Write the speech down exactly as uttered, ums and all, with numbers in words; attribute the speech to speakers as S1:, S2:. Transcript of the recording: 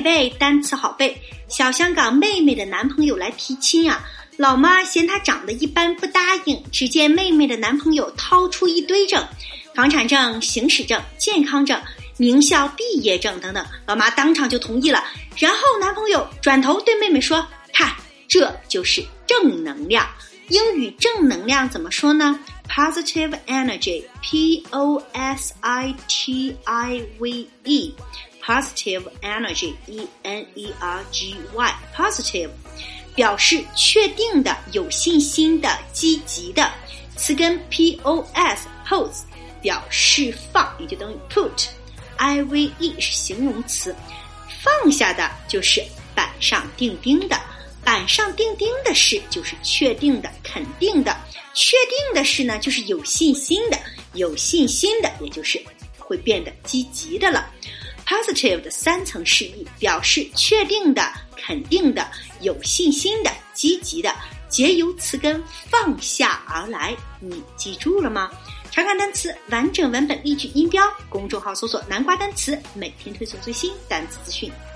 S1: 背单词好背。小香港妹妹的男朋友来提亲啊，老妈嫌她长得一般不答应，只见妹妹的男朋友掏出一堆证，房产证、行驶证、健康证、名校毕业证等等，老妈当场就同意了。然后男朋友转头对妹妹说，看，这就是正能量。英语正能量怎么说呢？ Positive energy, P O S I T I V E Positive energy, E N E R G Y Positive 表示确定的、有信心的、积极的。词根 P O S Pose 表示放，也就等于 put。 I V E 是形容词，放下的就是板上钉钉的，板上钉钉的事就是确定的、肯定的，确定的事呢就是有信心的，有信心的也就是会变得积极的了。Positive 的三层释义，表示确定的、肯定的、有信心的、积极的，皆由词根放下而来。你记住了吗？查看单词完整文本例句音标，公众号搜索南瓜单词，每天推送最新单词资讯。